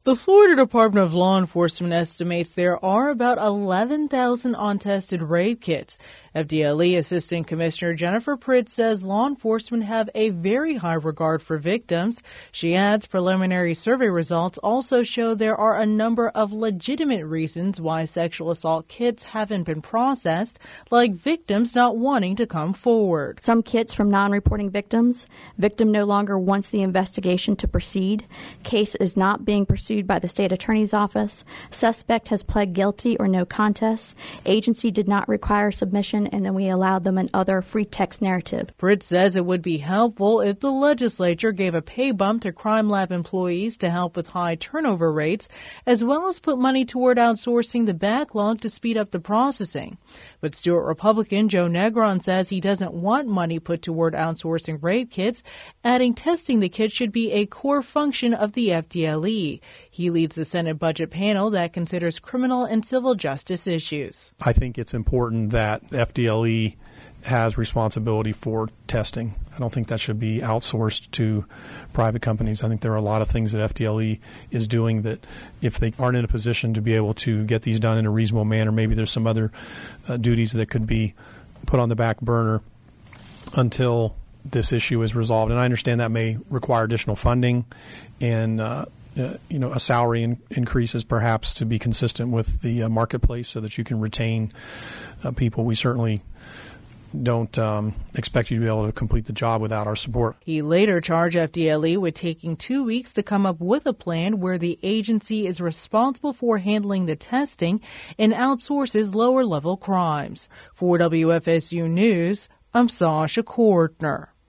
The Florida Department of Law Enforcement estimates there are about 11,000 untested rape kits. FDLE Assistant Commissioner Jennifer Pritt says law enforcement have a very high regard for victims. She adds preliminary survey results also show there are a number of legitimate reasons why sexual assault kits haven't been processed, like victims not wanting to come forward. Some kits from non-reporting victims. Victim no longer wants the investigation to proceed. Case is not being pursued by the state attorney's office. Suspect has pled guilty or no contest. Agency did not require submission, and then we allowed them an other free text narrative. Pritt says it would be helpful if the legislature gave a pay bump to crime lab employees to help with high turnover rates, as well as put money toward outsourcing the backlog to speed up the processing. But Stewart Republican Joe Negron says he doesn't want money put toward outsourcing rape kits, adding testing the kits should be a core function of the FDLE. He leads the Senate budget panel that considers criminal and civil justice issues. I think it's important that FDLE has responsibility for testing. I don't think that should be outsourced to private companies. I think there are a lot of things that FDLE is doing that if they aren't in a position to be able to get these done in a reasonable manner, maybe there's some other duties that could be put on the back burner until this issue is resolved. And I understand that may require additional funding and a salary increases perhaps to be consistent with the marketplace so that you can retain people. We certainly don't expect you to be able to complete the job without our support. He later charged FDLE with taking 2 weeks to come up with a plan where the agency is responsible for handling the testing and outsources lower-level crimes. For WFSU News, I'm Sasha Kortner.